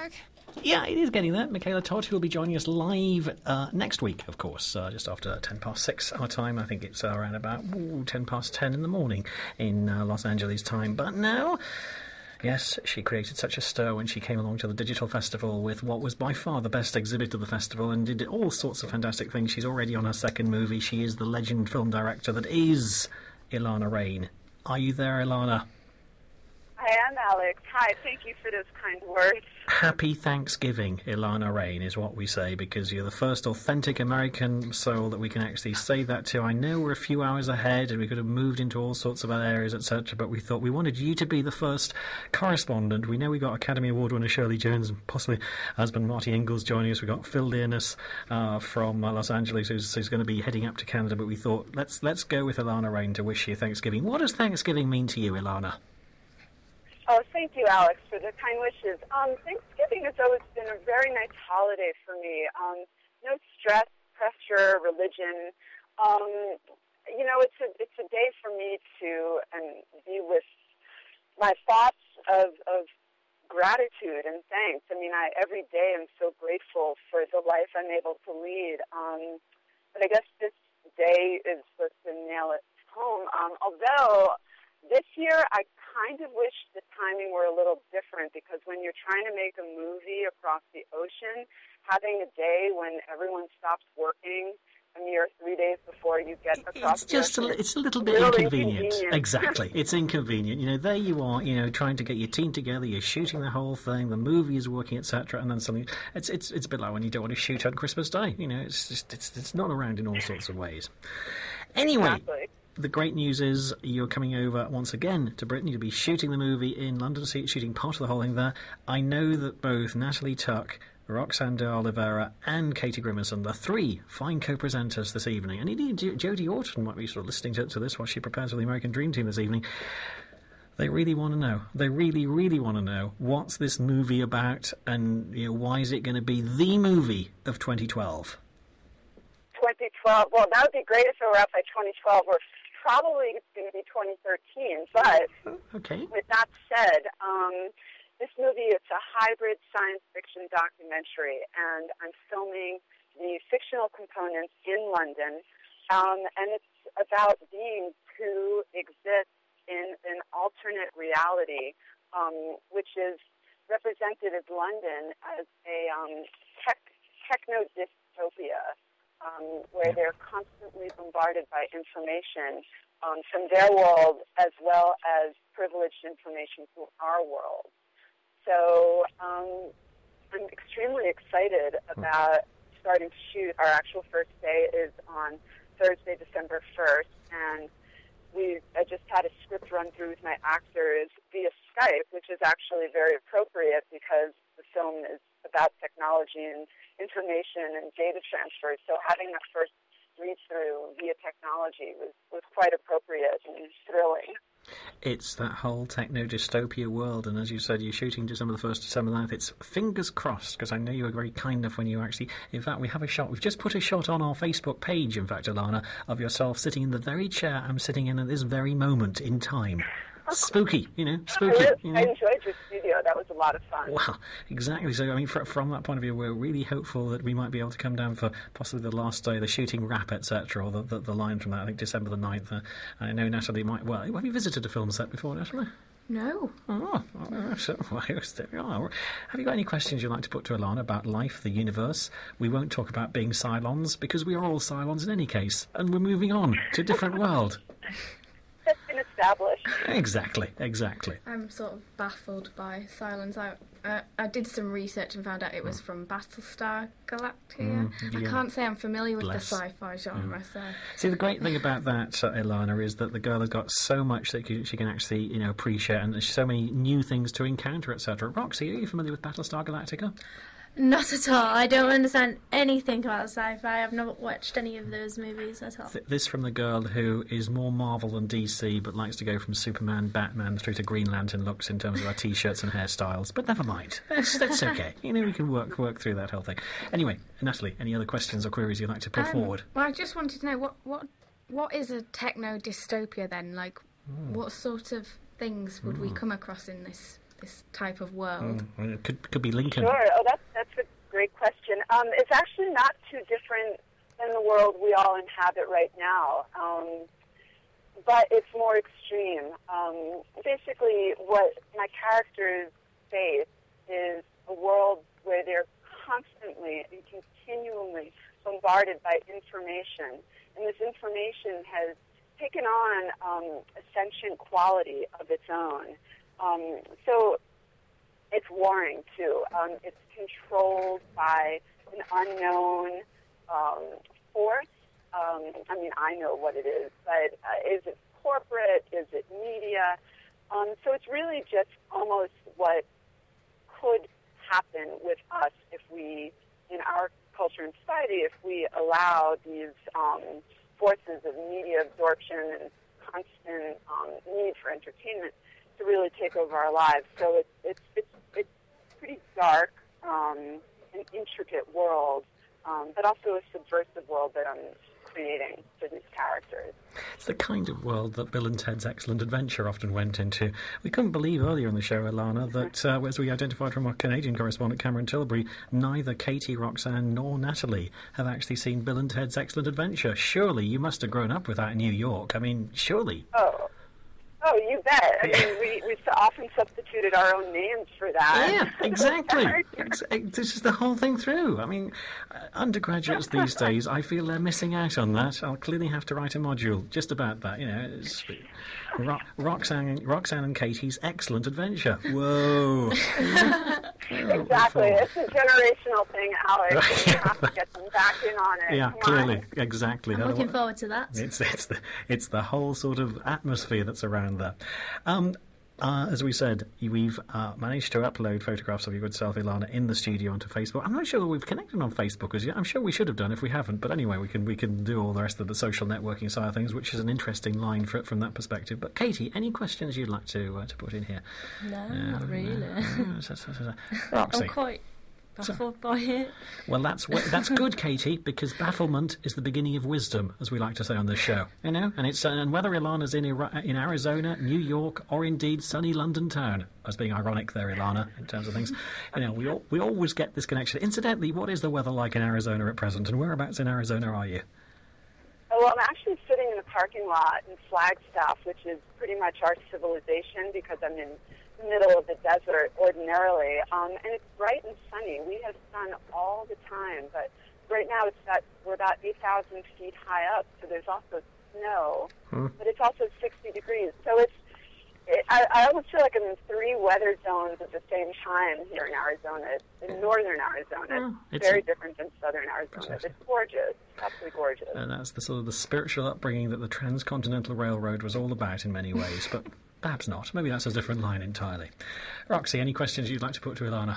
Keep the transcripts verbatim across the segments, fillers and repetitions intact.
dark. Yeah, it is getting there. Michaela Todd, who will be joining us live uh, next week, of course, uh, just after ten past six our time. I think it's uh, around about ooh, ten past ten in the morning in uh, Los Angeles time. But now, yes, she created such a stir when she came along to the Digital Festival with what was by far the best exhibit of the festival and did all sorts of fantastic things. She's already on her second movie. She is the legend film director that is Ilana Raine. Are you there, Ilana? I am, Alex. Hi, thank you for those kind words. Happy Thanksgiving, Ilana Raine, is what we say, because you're the first authentic American soul that we can actually say that to. I know we're a few hours ahead and we could have moved into all sorts of other areas, et cetera, but we thought we wanted you to be the first correspondent. We know we got Academy Award winner Shirley Jones and possibly husband Marty Ingalls joining us. We got Phil Dearness uh, from uh, Los Angeles, who's, who's going to be heading up to Canada, but we thought let's let's go with Ilana Raine to wish you Thanksgiving. What does Thanksgiving mean to you, Ilana? Oh, thank you, Alex, for the kind wishes. Um, Thanksgiving has always been a very nice holiday for me. Um, no stress, pressure, religion. Um, you know, it's a it's a day for me to and be with my thoughts of of gratitude and thanks. I mean, I every day I'm so grateful for the life I'm able to lead. Um, but I guess this day is supposed to nail it home. Um, although this year I kind of wish the timing were a little different, because when you're trying to make a movie across the ocean, having a day when everyone stops working a mere three days before you get across it's just the ocean, a, it's a little bit really inconvenient. inconvenient. Exactly, it's inconvenient. You know, there you are, you know, trying to get your team together, you're shooting the whole thing, the movie is working, et cetera, and then something. It's it's it's a bit like when you don't want to shoot on Christmas Day. You know, it's just it's it's not around in all sorts of ways. Anyway. Exactly. The great news is you're coming over once again to Brittany to be shooting the movie in London, shooting part of the whole thing there. I know that both Natalie Tuck, Roxanne de Oliveira and Katie Grimmerson, the three fine co-presenters this evening, and indeed Jodie Orton might be sort of listening to, to this while she prepares for the American Dream Team this evening. They really want to know. They really, really want to know what's this movie about, and you know, why is it going to be the movie of twenty twelve? twenty twelve. Well, that would be great if it were out by twenty twelve. We're probably it's going to be twenty thirteen, but okay. With that said, um, this movie, it's a hybrid science fiction documentary, and I'm filming the fictional components in London, um, and it's about beings who exist in an alternate reality, um, which is represented as London as a um, tech, techno-dystopia. Um, where they're constantly bombarded by information um, from their world as well as privileged information from our world. So um, I'm extremely excited about starting to shoot. Our actual first day is on Thursday, December first, and we I just had a script run through with my actors via Skype, which is actually very appropriate because the film is about technology and information and data transfer. So having that first read-through via technology was, was quite appropriate and thrilling. It's that whole techno-dystopia world, and as you said, you're shooting December the first, December the ninth. It's fingers crossed, because I know you were very kind enough when you actually... In fact, we have a shot. We've just put a shot on our Facebook page, in fact, Ilana, of yourself sitting in the very chair I'm sitting in at this very moment in time. Spooky, you know, spooky. I, really, you know? I enjoyed your studio. That was a lot of fun. Well, exactly. So, I mean, fr- from that point of view, we're really hopeful that we might be able to come down for possibly the last day, the shooting wrap, et cetera, or the, the, the line from that, I think, December the ninth. Uh, I know Natalie might... Well, have you visited a film set before, Natalie? No. Oh, oh, so, well, there we are. Have you got any questions you'd like to put to Ilana about life, the universe? We won't talk about being Cylons, because we are all Cylons in any case, and we're moving on to a different world. That's been established. Exactly, exactly. I'm sort of baffled by Cylons. I, uh, I did some research and found out it was mm. from Battlestar Galactica. Mm, yeah. I can't say I'm familiar with Bless. the sci-fi genre. Mm. So. See, the great thing about that, uh, Ilana, is that the girl has got so much that she can actually, you know, appreciate, and there's so many new things to encounter, et cetera. Roxy, are you familiar with Battlestar Galactica? Not at all. I don't understand anything about sci-fi. I've not watched any of those movies at all. Th- this from the girl who is more Marvel than D C, but likes to go from Superman, Batman through to Green Lantern looks in terms of our T-shirts and hairstyles. But never mind. That's, that's okay. You know, we can work work through that whole thing. Anyway, Natalie, any other questions or queries you'd like to put um, forward? Well, I just wanted to know, what, what, what is a techno-dystopia then? Like, mm. what sort of things would mm. we come across in this this type of world? Mm, it could could be Lincoln. Sure. Oh, that's that's a great question. Um, it's actually not too different than the world we all inhabit right now, um, but it's more extreme. Um, basically, what my characters face is a world where they're constantly and continually bombarded by information, and this information has taken on um, a sentient quality of its own. Um, so it's warring, too. Um, it's controlled by an unknown um, force. Um, I mean, I know what it is, but uh, is it corporate? Is it media? Um, so it's really just almost what could happen with us if we, in our culture and society, if we allow these um, forces of media absorption and constant um, need for entertainment to really take over our lives. So it's it's it's, it's a pretty dark um, and intricate world, um, but also a subversive world that I'm creating for these characters. It's the kind of world that Bill and Ted's Excellent Adventure often went into. We couldn't believe earlier in the show, Ilana, that, uh, as we identified from our Canadian correspondent Cameron Tilbury, neither Katie, Roxanne nor Natalie have actually seen Bill and Ted's Excellent Adventure. Surely you must have grown up with that in New York. I mean, surely. Oh. Oh, you bet. I mean, we, we so often substituted our own names for that. Yeah, exactly. This is the whole thing through. I mean, uh, undergraduates these days, I feel they're missing out on that. I'll clearly have to write a module just about that. You know, it's Ro- Roxanne, Roxanne and Katie's Excellent Adventure. Whoa. Exactly. It's a generational thing, Alex. You have to get them back in on it. Yeah, Come clearly. on. Exactly. I'm looking forward to that. It's, it's, the, it's the whole sort of atmosphere that's around there. Um, uh, as we said, we've uh, managed to upload photographs of your good self, Ilana, in the studio onto Facebook. I'm not sure we've connected on Facebook as yet. I'm sure we should have done if we haven't. But anyway, we can we can do all the rest of the social networking side of things, which is an interesting line for, from that perspective. But Katie, any questions you'd like to uh, to put in here? No, uh, not really. No, no, Roxy. I'm quite baffled by it. Well, that's that's good, Katie, because bafflement is the beginning of wisdom, as we like to say on this show. You know, and it's uh, and whether Ilana's in Ira- in Arizona, New York, or indeed sunny London town, I was being ironic there, Ilana, in terms of things. You know, we all, we always get this connection. Incidentally, what is the weather like in Arizona at present, and whereabouts in Arizona are you? Oh, well, I'm actually sitting in a parking lot in Flagstaff, which is pretty much our civilization because I'm in the middle of the desert ordinarily, um, and it's bright and sunny. We have sun all the time, but right now it's at, we're about eight thousand feet high up, so there's also snow, hmm. but it's also sixty degrees. So it's it, I, I almost feel like I'm in three weather zones at the same time here in Arizona. It's in northern Arizona. Oh, it's it's very a, different than southern Arizona. It's gorgeous, absolutely gorgeous. And that's the sort of the spiritual upbringing that the Transcontinental Railroad was all about in many ways, but perhaps not. Maybe that's a different line entirely. Roxy, any questions you'd like to put to Ilana?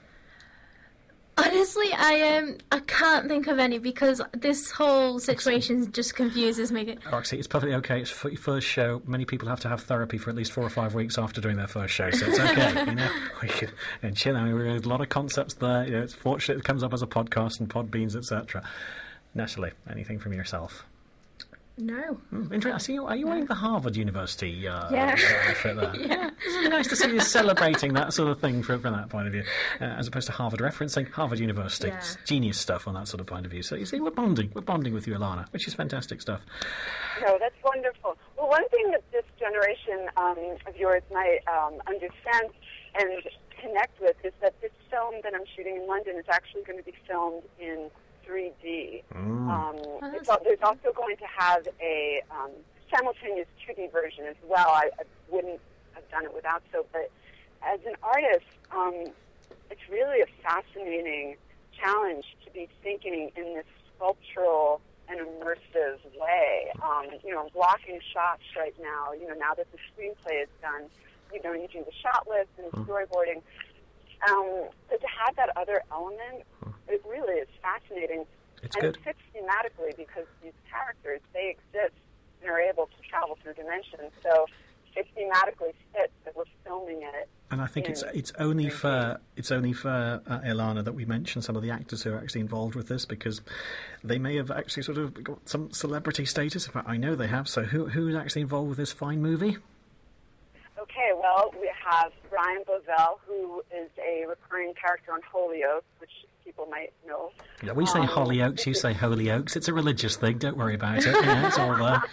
Honestly, I um, I can't think of any because this whole situation just confuses me. Roxy, it's perfectly okay. It's for your first show. Many people have to have therapy for at least four or five weeks after doing their first show, so it's okay. You know, we can and chill. I mean, we have a lot of concepts there. You know, it's fortunate it comes up as a podcast and Podbeans, et cetera. Natalie, anything from yourself? No. Mm, interesting. I see you, are you wearing the Harvard University uh, yeah. outfit there? Yeah. It's nice to see you celebrating that sort of thing from, from that point of view, uh, as opposed to Harvard referencing Harvard University. Yeah. It's genius stuff on that sort of point of view. So you see, we're bonding. We're bonding with you, Ilana, which is fantastic stuff. No, that's wonderful. Well, one thing that this generation um, of yours might um, understand and connect with is that this film that I'm shooting in London is actually going to be filmed in three D. Mm. Um, it's, there's also going to have a um, simultaneous two D version as well. I, I wouldn't have done it without so, but as an artist, um, it's really a fascinating challenge to be thinking in this sculptural and immersive way. Um, you know, I'm blocking shots right now. You know, now that the screenplay is done, you know, using the shot list and Mm. storyboarding. Um, so to have that other element, it really is fascinating. It's and good. it fits thematically because these characters, they exist and are able to travel through dimensions. So it thematically fits that we're filming it. And I think it's it's only fair it's only fair, uh, Ilana, that we mention some of the actors who are actually involved with this, because they may have actually sort of got some celebrity status. In fact, I know they have. So who who's actually involved with this fine movie? Okay, well, we have Brian Bovell, who is a recurring character on Hollyoaks, which people might know. Yeah, we say um, Hollyoaks, you say Hollyoaks. It's a religious thing, don't worry about it. Yeah, it's all there.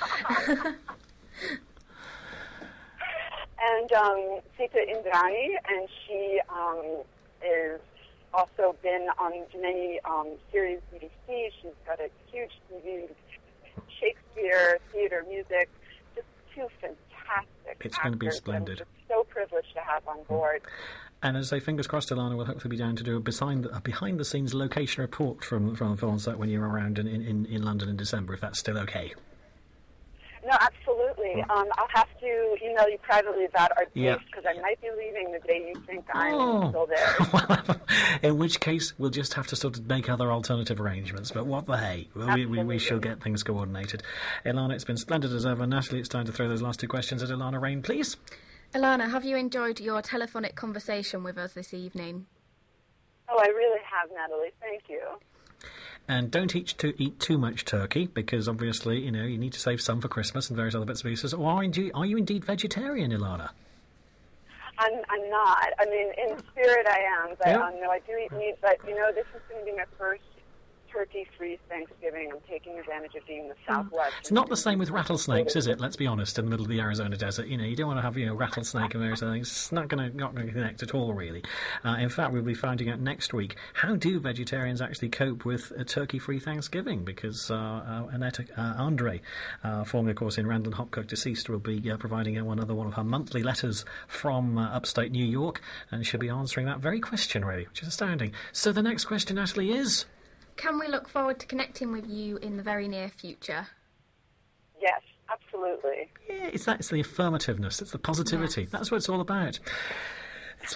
And um, Sita Indrani, and she um, is also been on many um, series B B C. She's got a huge T V, Shakespeare, theater, music, just two fantastic It's actors. going to be splendid. I'm just so privileged to have on board. And as I say, fingers crossed, Ilana will hopefully be down to do a behind the, a behind the scenes location report from from the film set when you're around in, in, in London in December, if that's still okay. No, absolutely. Um, I'll have to email you privately about our dates, because yeah. I might be leaving the day you think I'm oh. still there. In which case, we'll just have to sort of make other alternative arrangements. But what the hey? Well, we, we, we shall get things coordinated. Ilana, it's been splendid as ever. Natalie, it's time to throw those last two questions at Ilana Raine, please. Ilana, have you enjoyed your telephonic conversation with us this evening? Oh, I really have, Natalie. Thank you. And don't eat too, eat too much turkey, because obviously, you know, you need to save some for Christmas and various other bits and pieces. Or are you, are you indeed vegetarian, Ilana? I'm, I'm not. I mean, in spirit I am, but yeah. um, no, I do eat meat. But, you know, this is going to be my first turkey-free Thanksgiving. I'm taking advantage of being in the Southwest. It's not the same with rattlesnakes, is it? Let's be honest, in the middle of the Arizona desert. You know, you don't want to have, you know, rattlesnake and various other things. It's not going to not going to connect at all, really. Uh, in fact, we'll be finding out next week, how do vegetarians actually cope with a turkey-free Thanksgiving? Because uh, uh, Annette uh, Andre, uh, formerly, of course, in Randall Hopkirk, deceased, will be uh, providing uh, another one of her monthly letters from uh, upstate New York, and she'll be answering that very question, really, which is astounding. So the next question, Natalie, is... Can we look forward to connecting with you in the very near future? Yes, absolutely. Yeah, it's that. It's the affirmativeness. It's the positivity. Yes. That's what it's all about.